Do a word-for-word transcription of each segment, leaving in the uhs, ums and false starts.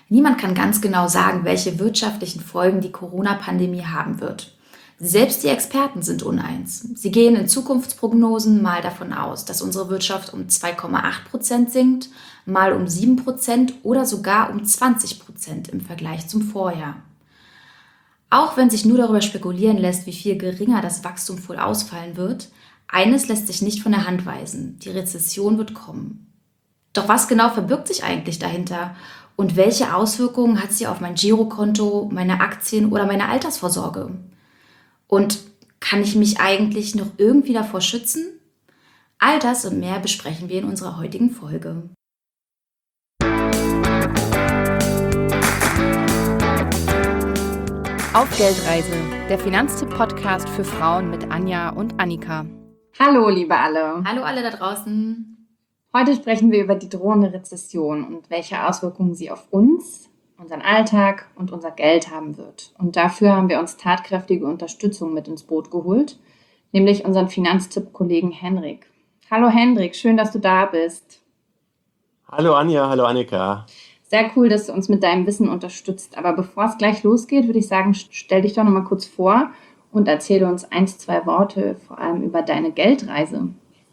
Niemand kann ganz genau sagen, welche wirtschaftlichen Folgen die Corona-Pandemie haben wird. Selbst die Experten sind uneins. Sie gehen in Zukunftsprognosen mal davon aus, dass unsere Wirtschaft um zwei Komma acht Prozent sinkt, mal um sieben Prozent oder sogar um zwanzig Prozent im Vergleich zum Vorjahr. Auch wenn sich nur darüber spekulieren lässt, wie viel geringer das Wachstum wohl ausfallen wird, eines lässt sich nicht von der Hand weisen: Die Rezession wird kommen. Doch was genau verbirgt sich eigentlich dahinter? Und welche Auswirkungen hat sie auf mein Girokonto, meine Aktien oder meine Altersvorsorge? Und kann ich mich eigentlich noch irgendwie davor schützen? All das und mehr besprechen wir in unserer heutigen Folge. Auf Geldreise, der Finanztipp-Podcast für Frauen mit Anja und Annika. Hallo, liebe alle. Hallo alle da draußen. Heute sprechen wir über die drohende Rezession und welche Auswirkungen sie auf uns, unseren Alltag und unser Geld haben wird. Und dafür haben wir uns tatkräftige Unterstützung mit ins Boot geholt, nämlich unseren Finanztipp-Kollegen Henrik. Hallo Henrik, schön, dass du da bist. Hallo Anja, hallo Annika. Sehr cool, dass du uns mit deinem Wissen unterstützt. Aber bevor es gleich losgeht, würde ich sagen, stell dich doch noch mal kurz vor und erzähle uns eins, zwei Worte, vor allem über deine Geldreise.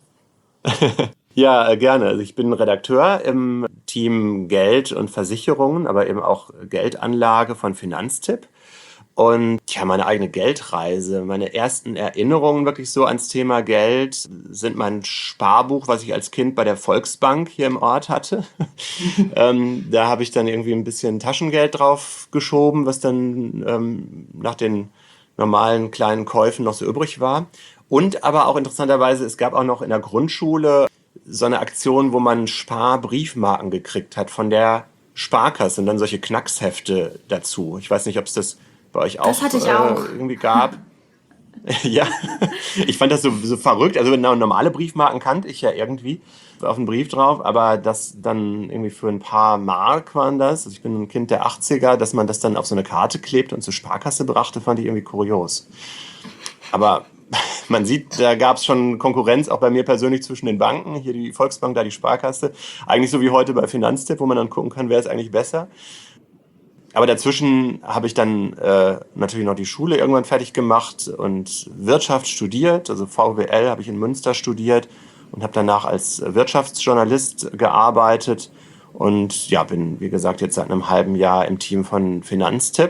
Ja, gerne. Also ich bin Redakteur im Team Geld und Versicherungen, aber eben auch Geldanlage von Finanztipp. Und ja, meine eigene Geldreise, meine ersten Erinnerungen wirklich so ans Thema Geld sind mein Sparbuch, was ich als Kind bei der Volksbank hier im Ort hatte. ähm, da habe ich dann irgendwie ein bisschen Taschengeld drauf geschoben, was dann ähm, nach den normalen kleinen Käufen noch so übrig war. Und aber auch interessanterweise, es gab auch noch in der Grundschule so eine Aktion, wo man Sparbriefmarken gekriegt hat von der Sparkasse und dann solche Knackshefte dazu. Ich weiß nicht, ob es das bei euch auch, Das hatte ich auch. Äh, irgendwie gab. Ja, ich fand das so, so verrückt. Also normale Briefmarken kannte ich ja irgendwie auf den Brief drauf, aber das dann irgendwie für ein paar Mark waren das. Also ich bin ein Kind der achtziger, dass man das dann auf so eine Karte klebt und zur Sparkasse brachte, fand ich irgendwie kurios. Aber man sieht, da gab es schon Konkurrenz, auch bei mir persönlich zwischen den Banken. Hier die Volksbank, da die Sparkasse. Eigentlich so wie heute bei Finanztipp, wo man dann gucken kann, wer ist eigentlich besser. Aber dazwischen habe ich dann äh, natürlich noch die Schule irgendwann fertig gemacht und Wirtschaft studiert. Also V W L habe ich in Münster studiert und habe danach als Wirtschaftsjournalist gearbeitet. Und ja, bin, wie gesagt, jetzt seit einem halben Jahr im Team von Finanztipp.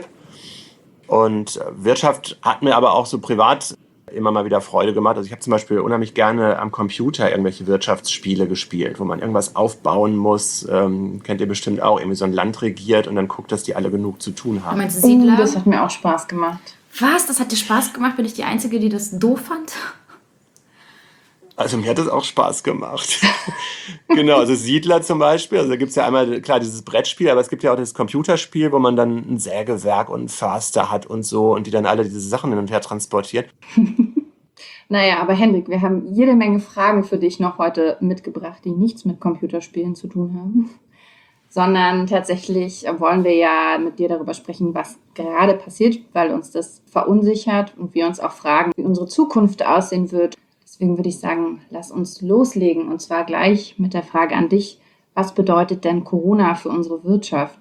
Und Wirtschaft hat mir aber auch so privat immer mal wieder Freude gemacht. Also ich habe zum Beispiel unheimlich gerne am Computer irgendwelche Wirtschaftsspiele gespielt, wo man irgendwas aufbauen muss. Ähm, kennt ihr bestimmt auch, irgendwie so ein Land regiert und dann guckt, dass die alle genug zu tun haben. Meinst du Siedler? Oh, das hat mir auch Spaß gemacht. Was? Das hat dir Spaß gemacht? Bin ich die Einzige, die das doof fand? Also mir hat das auch Spaß gemacht. Genau, also Siedler zum Beispiel. Also da gibt es ja einmal, klar, dieses Brettspiel, aber es gibt ja auch das Computerspiel, wo man dann ein Sägewerk und einen Förster hat und so und die dann alle diese Sachen hin und her transportieren. Naja, aber Henrik, wir haben jede Menge Fragen für dich noch heute mitgebracht, die nichts mit Computerspielen zu tun haben. Sondern tatsächlich wollen wir ja mit dir darüber sprechen, was gerade passiert, weil uns das verunsichert und wir uns auch fragen, wie unsere Zukunft aussehen wird. Deswegen würde ich sagen, lass uns loslegen und zwar gleich mit der Frage an dich. Was bedeutet denn Corona für unsere Wirtschaft?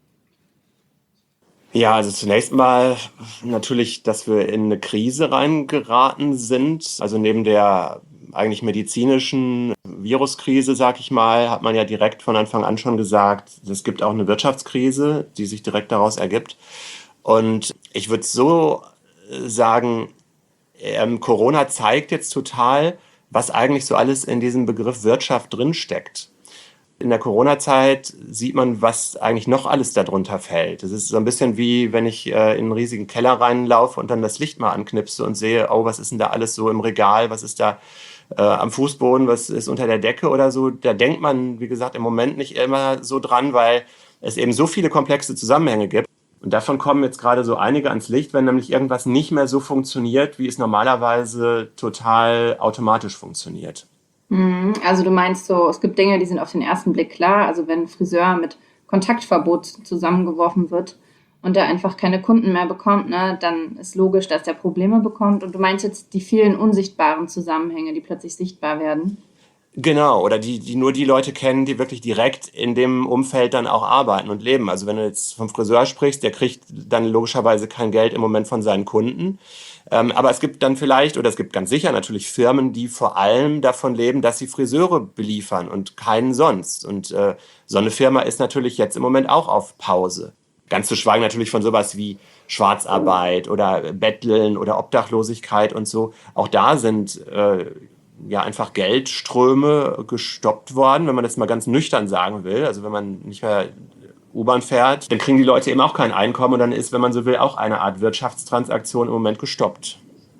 Ja, also zunächst mal natürlich, dass wir in eine Krise reingeraten sind. Also neben der eigentlich medizinischen Viruskrise, sag ich mal, hat man ja direkt von Anfang an schon gesagt, es gibt auch eine Wirtschaftskrise, die sich direkt daraus ergibt. Und ich würde so sagen, ähm, Corona zeigt jetzt total, was eigentlich so alles in diesem Begriff Wirtschaft drinsteckt. In der Corona-Zeit sieht man, was eigentlich noch alles darunter fällt. Es ist so ein bisschen wie, wenn ich äh, in einen riesigen Keller reinlaufe und dann das Licht mal anknipse und sehe, oh, was ist denn da alles so im Regal, was ist da äh, am Fußboden, was ist unter der Decke oder so. Da denkt man, wie gesagt, im Moment nicht immer so dran, weil es eben so viele komplexe Zusammenhänge gibt. Und davon kommen jetzt gerade so einige ans Licht, wenn nämlich irgendwas nicht mehr so funktioniert, wie es normalerweise total automatisch funktioniert. Also du meinst so, es gibt Dinge, die sind auf den ersten Blick klar. Also wenn ein Friseur mit Kontaktverbot zusammengeworfen wird und er einfach keine Kunden mehr bekommt, ne, dann ist logisch, dass der Probleme bekommt. Und du meinst jetzt die vielen unsichtbaren Zusammenhänge, die plötzlich sichtbar werden? Genau, oder die, die nur die Leute kennen, die wirklich direkt in dem Umfeld dann auch arbeiten und leben. Also wenn du jetzt vom Friseur sprichst, der kriegt dann logischerweise kein Geld im Moment von seinen Kunden. Ähm, aber es gibt dann vielleicht, oder es gibt ganz sicher natürlich Firmen, die vor allem davon leben, dass sie Friseure beliefern und keinen sonst. Und äh, so eine Firma ist natürlich jetzt im Moment auch auf Pause. Ganz zu schweigen natürlich von sowas wie Schwarzarbeit oder Betteln oder Obdachlosigkeit und so. Auch da sind äh, ja einfach Geldströme gestoppt worden, wenn man das mal ganz nüchtern sagen will. Also wenn man nicht mehr U-Bahn fährt, dann kriegen die Leute eben auch kein Einkommen und dann ist, wenn man so will, auch eine Art Wirtschaftstransaktion im Moment gestoppt.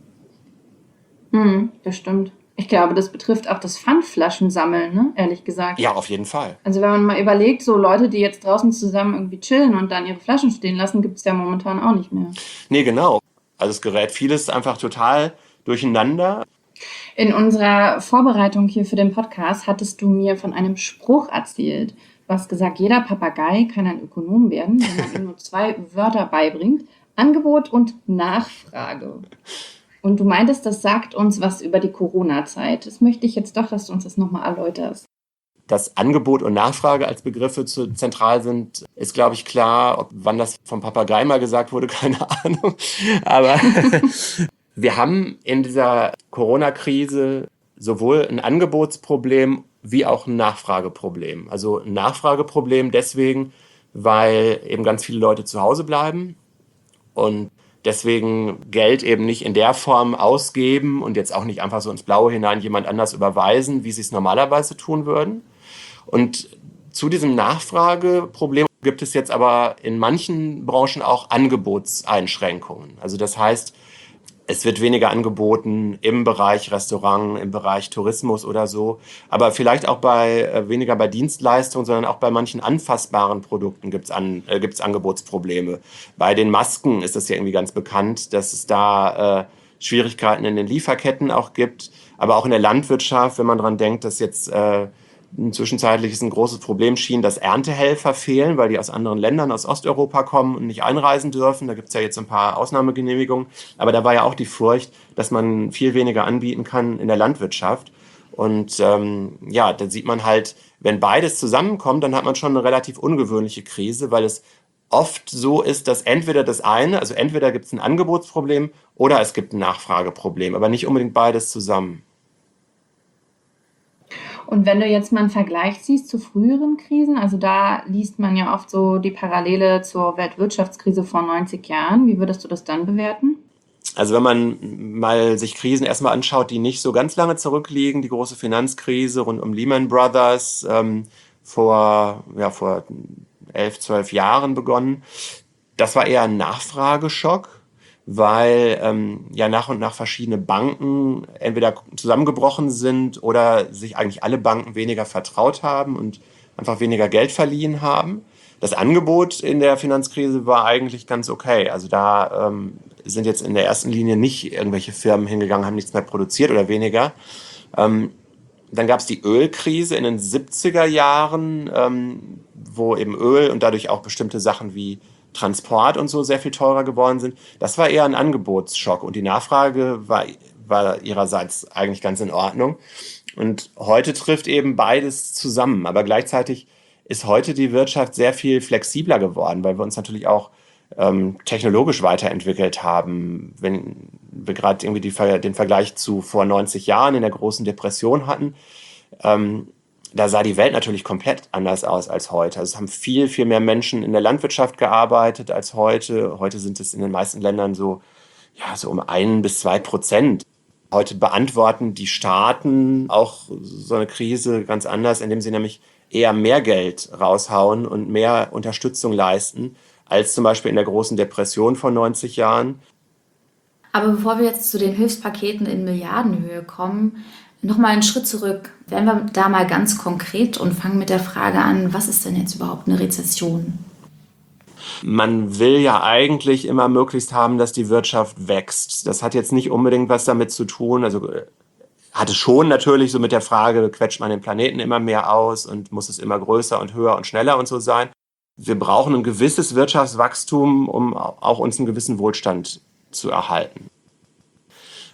Hm, das stimmt. Ich glaube, das betrifft auch das Pfandflaschensammeln, ne? Ehrlich gesagt. Ja, auf jeden Fall. Also wenn man mal überlegt, so Leute, die jetzt draußen zusammen irgendwie chillen und dann ihre Flaschen stehen lassen, gibt es ja momentan auch nicht mehr. Nee, genau. Also es gerät vieles einfach total durcheinander. In unserer Vorbereitung hier für den Podcast hattest du mir von einem Spruch erzählt. Du hast gesagt, jeder Papagei kann ein Ökonom werden, wenn man ihm nur zwei Wörter beibringt: Angebot und Nachfrage. Und du meintest, das sagt uns was über die Corona-Zeit. Das möchte ich jetzt doch, dass du uns das nochmal erläuterst. Dass Angebot und Nachfrage als Begriffe zu zentral sind, ist, glaube ich, klar. Ob, wann das vom Papagei mal gesagt wurde, keine Ahnung. Aber wir haben in dieser Corona-Krise sowohl ein Angebotsproblem wie auch ein Nachfrageproblem. Also ein Nachfrageproblem deswegen, weil eben ganz viele Leute zu Hause bleiben und deswegen Geld eben nicht in der Form ausgeben und jetzt auch nicht einfach so ins Blaue hinein jemand anders überweisen, wie sie es normalerweise tun würden. Und zu diesem Nachfrageproblem gibt es jetzt aber in manchen Branchen auch Angebotseinschränkungen. Also das heißt, es wird weniger angeboten im Bereich Restaurant, im Bereich Tourismus oder so, aber vielleicht auch bei äh, weniger bei Dienstleistungen, sondern auch bei manchen anfassbaren Produkten gibt's an, äh, gibt's Angebotsprobleme. Bei den Masken ist es ja irgendwie ganz bekannt, dass es da äh, Schwierigkeiten in den Lieferketten auch gibt, aber auch in der Landwirtschaft, wenn man dran denkt, dass jetzt äh, zwischenzeitlich ist ein großes Problem schien, dass Erntehelfer fehlen, weil die aus anderen Ländern, aus Osteuropa kommen und nicht einreisen dürfen. Da gibt es ja jetzt ein paar Ausnahmegenehmigungen. Aber da war ja auch die Furcht, dass man viel weniger anbieten kann in der Landwirtschaft. Und ähm, ja, da sieht man halt, wenn beides zusammenkommt, dann hat man schon eine relativ ungewöhnliche Krise, weil es oft so ist, dass entweder das eine, also entweder gibt es ein Angebotsproblem oder es gibt ein Nachfrageproblem, aber nicht unbedingt beides zusammen. Und wenn du jetzt mal einen Vergleich siehst zu früheren Krisen, also da liest man ja oft so die Parallele zur Weltwirtschaftskrise vor neunzig Jahren. Wie würdest du das dann bewerten? Also wenn man mal sich Krisen erstmal anschaut, die nicht so ganz lange zurückliegen, die große Finanzkrise rund um Lehman Brothers ähm, vor, ja, vor elf, zwölf Jahren begonnen, das war eher ein Nachfrageschock, weil ähm, ja nach und nach verschiedene Banken entweder zusammengebrochen sind oder sich eigentlich alle Banken weniger vertraut haben und einfach weniger Geld verliehen haben. Das Angebot in der Finanzkrise war eigentlich ganz okay. Also da ähm, sind jetzt in der ersten Linie nicht irgendwelche Firmen hingegangen, haben nichts mehr produziert oder weniger. Ähm, dann gab es die Ölkrise in den siebziger Jahren, ähm, wo eben Öl und dadurch auch bestimmte Sachen wie Transport und so sehr viel teurer geworden sind. Das war eher ein Angebotsschock und die Nachfrage war, war ihrerseits eigentlich ganz in Ordnung. Und heute trifft eben beides zusammen. Aber gleichzeitig ist heute die Wirtschaft sehr viel flexibler geworden, weil wir uns natürlich auch ähm, technologisch weiterentwickelt haben. Wenn wir gerade irgendwie die, den Vergleich zu vor neunzig Jahren in der großen Depression hatten, ähm, da sah die Welt natürlich komplett anders aus als heute. Also es haben viel, viel mehr Menschen in der Landwirtschaft gearbeitet als heute. Heute sind es in den meisten Ländern so, ja, so um ein bis zwei Prozent. Heute beantworten die Staaten auch so eine Krise ganz anders, indem sie nämlich eher mehr Geld raushauen und mehr Unterstützung leisten, als zum Beispiel in der großen Depression vor neunzig Jahren. Aber bevor wir jetzt zu den Hilfspaketen in Milliardenhöhe kommen, nochmal einen Schritt zurück. Werden wir da mal ganz konkret und fangen mit der Frage an, was ist denn jetzt überhaupt eine Rezession? Man will ja eigentlich immer möglichst haben, dass die Wirtschaft wächst. Das hat jetzt nicht unbedingt was damit zu tun, also hatte schon natürlich so mit der Frage, quetscht man den Planeten immer mehr aus und muss es immer größer und höher und schneller und so sein. Wir brauchen ein gewisses Wirtschaftswachstum, um auch uns einen gewissen Wohlstand zu erhalten.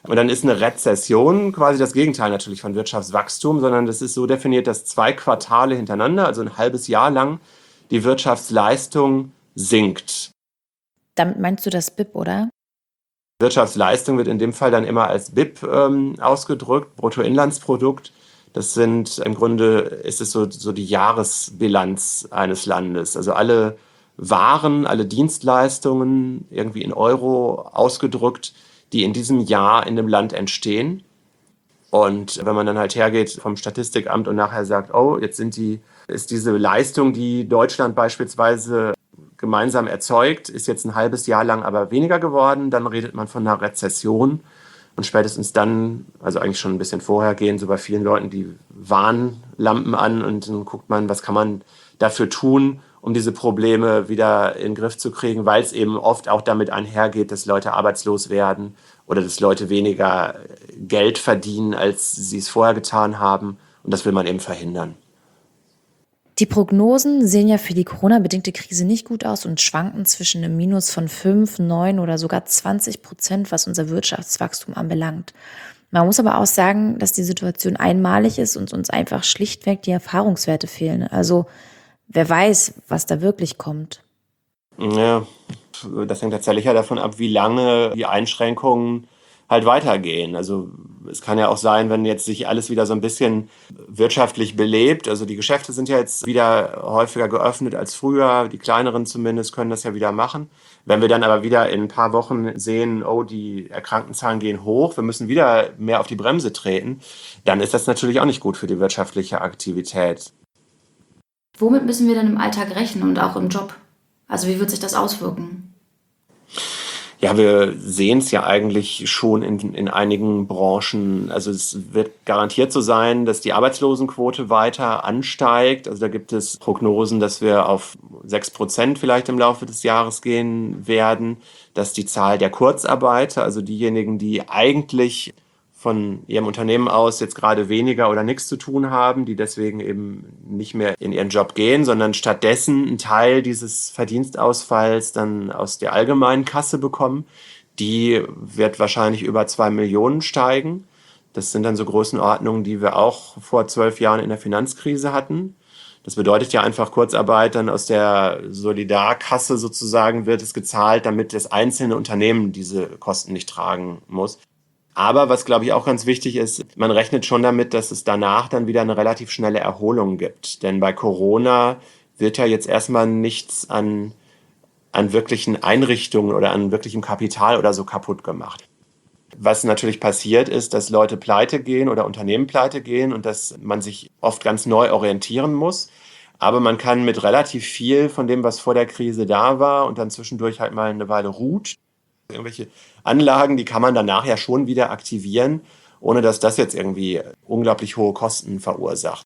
Und dann ist eine Rezession quasi das Gegenteil natürlich von Wirtschaftswachstum, sondern das ist so definiert, dass zwei Quartale hintereinander, also ein halbes Jahr lang, die Wirtschaftsleistung sinkt. Damit meinst du das B I P, oder? Wirtschaftsleistung wird in dem Fall dann immer als B I P ähm, ausgedrückt, Bruttoinlandsprodukt. Das sind im Grunde, ist es so, so die Jahresbilanz eines Landes. Also alle Waren, alle Dienstleistungen irgendwie in Euro ausgedrückt, die in diesem Jahr in dem Land entstehen. Und wenn man dann halt hergeht vom Statistikamt und nachher sagt, oh, jetzt sind die, ist diese Leistung, die Deutschland beispielsweise gemeinsam erzeugt, ist jetzt ein halbes Jahr lang aber weniger geworden, dann redet man von einer Rezession. Und spätestens dann, also eigentlich schon ein bisschen vorher, gehen so bei vielen Leuten die Warnlampen an und dann guckt man, was kann man dafür tun, um diese Probleme wieder in den Griff zu kriegen, weil es eben oft auch damit einhergeht, dass Leute arbeitslos werden oder dass Leute weniger Geld verdienen, als sie es vorher getan haben. Und das will man eben verhindern. Die Prognosen sehen ja für die Corona-bedingte Krise nicht gut aus und schwanken zwischen einem Minus von fünf, neun oder sogar zwanzig Prozent, was unser Wirtschaftswachstum anbelangt. Man muss aber auch sagen, dass die Situation einmalig ist und uns einfach schlichtweg die Erfahrungswerte fehlen. Also wer weiß, was da wirklich kommt. Ja, das hängt tatsächlich ja davon ab, wie lange die Einschränkungen halt weitergehen. Also es kann ja auch sein, wenn jetzt sich alles wieder so ein bisschen wirtschaftlich belebt. Also die Geschäfte sind ja jetzt wieder häufiger geöffnet als früher. Die kleineren zumindest können das ja wieder machen. Wenn wir dann aber wieder in ein paar Wochen sehen, oh, die Erkrankenzahlen gehen hoch, wir müssen wieder mehr auf die Bremse treten, dann ist das natürlich auch nicht gut für die wirtschaftliche Aktivität. Womit müssen wir denn im Alltag rechnen und auch im Job? Also wie wird sich das auswirken? Ja, wir sehen es ja eigentlich schon in, in einigen Branchen. Also es wird garantiert so sein, dass die Arbeitslosenquote weiter ansteigt. Also da gibt es Prognosen, dass wir auf sechs Prozent vielleicht im Laufe des Jahres gehen werden, dass die Zahl der Kurzarbeiter, also diejenigen, die eigentlich von ihrem Unternehmen aus jetzt gerade weniger oder nichts zu tun haben, die deswegen eben nicht mehr in ihren Job gehen, sondern stattdessen einen Teil dieses Verdienstausfalls dann aus der allgemeinen Kasse bekommen. Die wird wahrscheinlich über zwei Millionen steigen. Das sind dann so Größenordnungen, die wir auch vor zwölf Jahren in der Finanzkrise hatten. Das bedeutet ja einfach, Kurzarbeit dann aus der Solidarkasse sozusagen wird es gezahlt, damit das einzelne Unternehmen diese Kosten nicht tragen muss. Aber was, glaube ich, auch ganz wichtig ist, man rechnet schon damit, dass es danach dann wieder eine relativ schnelle Erholung gibt. Denn bei Corona wird ja jetzt erstmal nichts an, an wirklichen Einrichtungen oder an wirklichem Kapital oder so kaputt gemacht. Was natürlich passiert ist, dass Leute pleite gehen oder Unternehmen pleite gehen und dass man sich oft ganz neu orientieren muss. Aber man kann mit relativ viel von dem, was vor der Krise da war und dann zwischendurch halt mal eine Weile ruht, irgendwelche Anlagen, die kann man danach ja schon wieder aktivieren, ohne dass das jetzt irgendwie unglaublich hohe Kosten verursacht.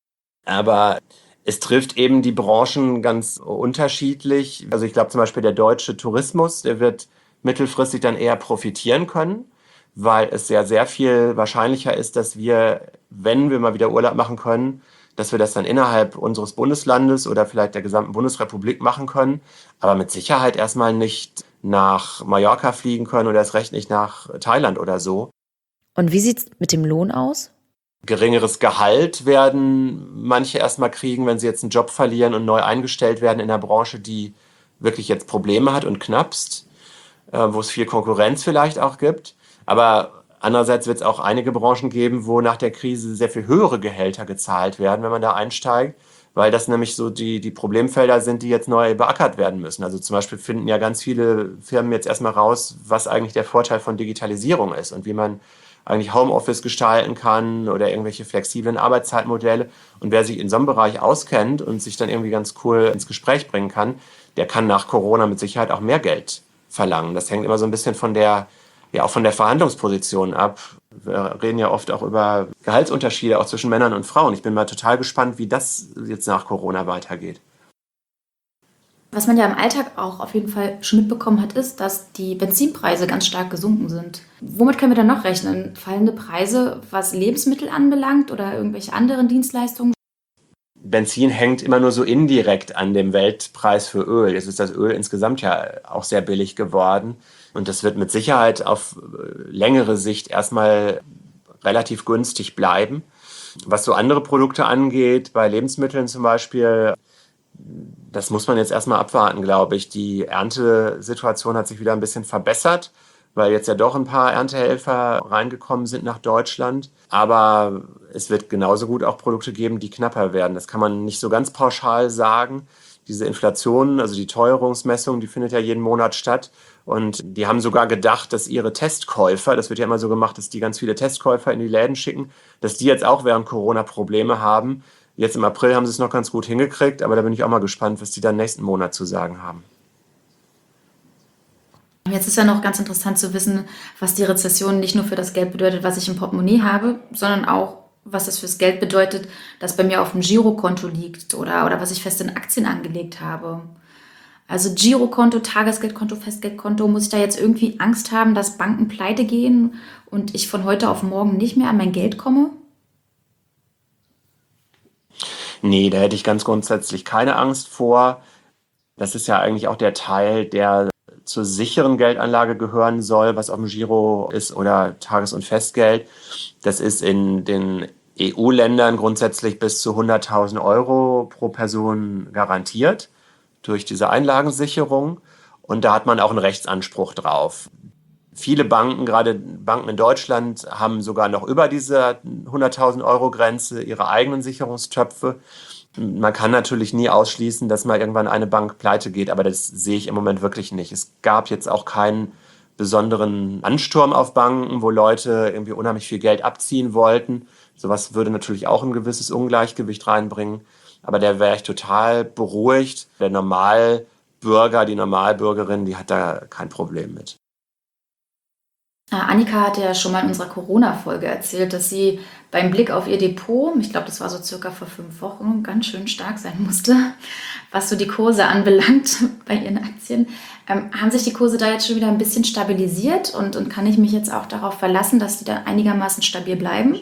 Aber es trifft eben die Branchen ganz unterschiedlich. Also ich glaube zum Beispiel der deutsche Tourismus, der wird mittelfristig dann eher profitieren können, weil es ja sehr viel wahrscheinlicher ist, dass wir, wenn wir mal wieder Urlaub machen können, dass wir das dann innerhalb unseres Bundeslandes oder vielleicht der gesamten Bundesrepublik machen können, aber mit Sicherheit erstmal nicht nach Mallorca fliegen können oder erst recht nicht nach Thailand oder so. Und wie sieht es mit dem Lohn aus? Geringeres Gehalt werden manche erstmal kriegen, wenn sie jetzt einen Job verlieren und neu eingestellt werden in einer Branche, die wirklich jetzt Probleme hat und knappst, äh, wo es viel Konkurrenz vielleicht auch gibt. Aber andererseits wird es auch einige Branchen geben, wo nach der Krise sehr viel höhere Gehälter gezahlt werden, wenn man da einsteigt, weil das nämlich so die, die Problemfelder sind, die jetzt neu beackert werden müssen. Also zum Beispiel finden ja ganz viele Firmen jetzt erstmal raus, was eigentlich der Vorteil von Digitalisierung ist und wie man eigentlich Homeoffice gestalten kann oder irgendwelche flexiblen Arbeitszeitmodelle. Und wer sich in so einem Bereich auskennt und sich dann irgendwie ganz cool ins Gespräch bringen kann, der kann nach Corona mit Sicherheit auch mehr Geld verlangen. Das hängt immer so ein bisschen von der, ja auch von der Verhandlungsposition ab. Wir reden ja oft auch über Gehaltsunterschiede auch zwischen Männern und Frauen. Ich bin mal total gespannt, wie das jetzt nach Corona weitergeht. Was man ja im Alltag auch auf jeden Fall schon mitbekommen hat, ist, dass die Benzinpreise ganz stark gesunken sind. Womit können wir dann noch rechnen? Fallende Preise, was Lebensmittel anbelangt oder irgendwelche anderen Dienstleistungen? Benzin hängt immer nur so indirekt an dem Weltpreis für Öl. Jetzt ist das Öl insgesamt ja auch sehr billig geworden. Und das wird mit Sicherheit auf längere Sicht erstmal relativ günstig bleiben. Was so andere Produkte angeht, bei Lebensmitteln zum Beispiel, das muss man jetzt erstmal abwarten, glaube ich. Die Erntesituation hat sich wieder ein bisschen verbessert, weil jetzt ja doch ein paar Erntehelfer reingekommen sind nach Deutschland. Aber es wird genauso gut auch Produkte geben, die knapper werden. Das kann man nicht so ganz pauschal sagen. Diese Inflation, also die Teuerungsmessung, die findet ja jeden Monat statt. Und die haben sogar gedacht, dass ihre Testkäufer, das wird ja immer so gemacht, dass die ganz viele Testkäufer in die Läden schicken, dass die jetzt auch während Corona Probleme haben. Jetzt im April haben sie es noch ganz gut hingekriegt, aber da bin ich auch mal gespannt, was die dann nächsten Monat zu sagen haben. Jetzt ist ja noch ganz interessant zu wissen, was die Rezession nicht nur für das Geld bedeutet, was ich im Portemonnaie habe, sondern auch, was das fürs Geld bedeutet, das bei mir auf dem Girokonto liegt oder, oder was ich fest in Aktien angelegt habe. Also Girokonto, Tagesgeldkonto, Festgeldkonto, muss ich da jetzt irgendwie Angst haben, dass Banken pleite gehen und ich von heute auf morgen nicht mehr an mein Geld komme? Nee, da hätte ich ganz grundsätzlich keine Angst vor. Das ist ja eigentlich auch der Teil, der zur sicheren Geldanlage gehören soll, was auf dem Giro ist oder Tages- und Festgeld. Das ist in den E U-Ländern grundsätzlich bis zu hunderttausend Euro pro Person garantiert durch diese Einlagensicherung. Und da hat man auch einen Rechtsanspruch drauf. Viele Banken, gerade Banken in Deutschland, haben sogar noch über diese hunderttausend Euro Grenze ihre eigenen Sicherungstöpfe. Man kann natürlich nie ausschließen, dass mal irgendwann eine Bank pleite geht, aber das sehe ich im Moment wirklich nicht. Es gab jetzt auch keinen besonderen Ansturm auf Banken, wo Leute irgendwie unheimlich viel Geld abziehen wollten. Sowas würde natürlich auch ein gewisses Ungleichgewicht reinbringen. Aber da wäre ich total beruhigt. Der Normalbürger, die Normalbürgerin, die hat da kein Problem mit. Annika hatte ja schon mal in unserer Corona-Folge erzählt, dass sie beim Blick auf ihr Depot, ich glaube, das war so circa vor fünf Wochen, ganz schön stark sein musste, was so die Kurse anbelangt bei ihren Aktien. Ähm, haben sich die Kurse da jetzt schon wieder ein bisschen stabilisiert und, und kann ich mich jetzt auch darauf verlassen, dass die da einigermaßen stabil bleiben?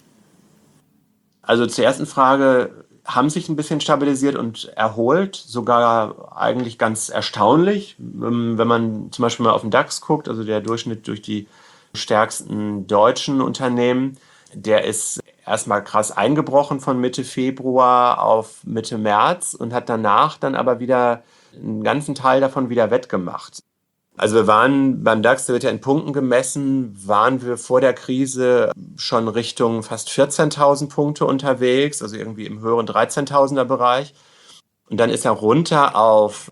Also zur ersten Frage, haben sich ein bisschen stabilisiert und erholt, sogar eigentlich ganz erstaunlich. Wenn man zum Beispiel mal auf den DAX guckt, also der Durchschnitt durch die stärksten deutschen Unternehmen, der ist erstmal krass eingebrochen von Mitte Februar auf Mitte März und hat danach dann aber wieder einen ganzen Teil davon wieder wettgemacht. Also wir waren beim DAX, der wird ja in Punkten gemessen, waren wir vor der Krise schon Richtung fast vierzehntausend Punkte unterwegs, also irgendwie im höheren dreizehntausender Bereich. Und dann ist er runter auf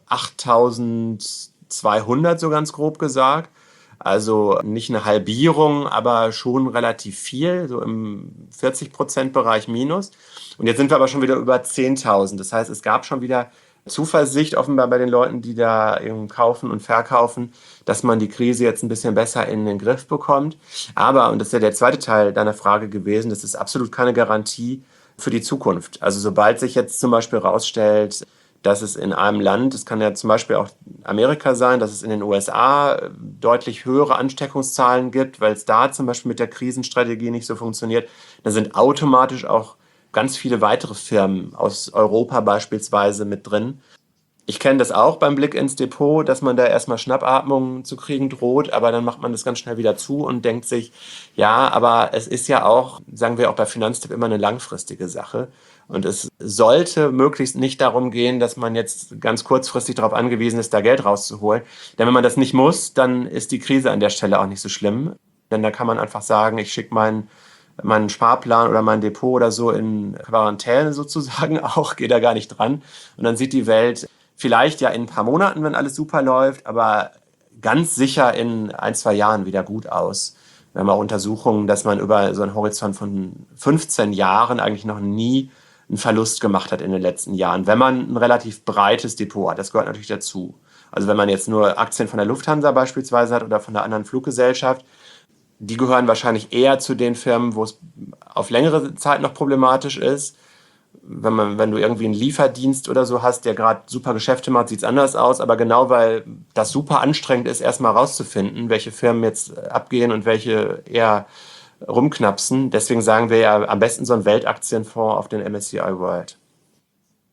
achttausendzweihundert, so ganz grob gesagt. Also nicht eine Halbierung, aber schon relativ viel, so im vierzig Prozent Bereich minus. Und jetzt sind wir aber schon wieder über zehntausend. Das heißt, es gab schon wieder Zuversicht offenbar bei den Leuten, die da eben kaufen und verkaufen, dass man die Krise jetzt ein bisschen besser in den Griff bekommt. Aber, und das ist ja der zweite Teil deiner Frage gewesen, das ist absolut keine Garantie für die Zukunft. Also sobald sich jetzt zum Beispiel herausstellt, dass es in einem Land, es kann ja zum Beispiel auch Amerika sein, dass es in den U S A deutlich höhere Ansteckungszahlen gibt, weil es da zum Beispiel mit der Krisenstrategie nicht so funktioniert, dann sind automatisch auch ganz viele weitere Firmen aus Europa beispielsweise mit drin. Ich kenne das auch beim Blick ins Depot, dass man da erstmal Schnappatmung zu kriegen droht, aber dann macht man das ganz schnell wieder zu und denkt sich, ja, aber es ist ja auch, sagen wir auch bei Finanztipp, immer eine langfristige Sache. Und es sollte möglichst nicht darum gehen, dass man jetzt ganz kurzfristig darauf angewiesen ist, da Geld rauszuholen. Denn wenn man das nicht muss, dann ist die Krise an der Stelle auch nicht so schlimm. Denn da kann man einfach sagen, ich schicke meinen meinen Sparplan oder mein Depot oder so in Quarantäne sozusagen auch, gehe da gar nicht dran. Und dann sieht die Welt vielleicht ja in ein paar Monaten, wenn alles super läuft, aber ganz sicher in ein, zwei Jahren wieder gut aus. Wir haben auch Untersuchungen, dass man über so einen Horizont von fünfzehn Jahren eigentlich noch nie einen Verlust gemacht hat in den letzten Jahren, wenn man ein relativ breites Depot hat. Das gehört natürlich dazu. Also wenn man jetzt nur Aktien von der Lufthansa beispielsweise hat oder von einer anderen Fluggesellschaft, die gehören wahrscheinlich eher zu den Firmen, wo es auf längere Zeit noch problematisch ist. Wenn, man, wenn du irgendwie einen Lieferdienst oder so hast, der gerade super Geschäfte macht, sieht es anders aus. Aber genau weil das super anstrengend ist, erstmal rauszufinden, welche Firmen jetzt abgehen und welche eher rumknapsen. Deswegen sagen wir ja am besten so einen Weltaktienfonds auf den M S C I World.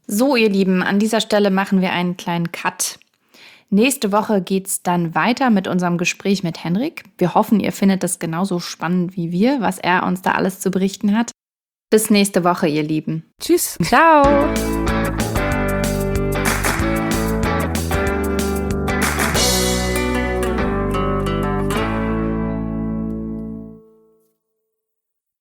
So, ihr Lieben, an dieser Stelle machen wir einen kleinen Cut. Nächste Woche geht's dann weiter mit unserem Gespräch mit Henrik. Wir hoffen, ihr findet es genauso spannend wie wir, was er uns da alles zu berichten hat. Bis nächste Woche, ihr Lieben. Tschüss. Ciao.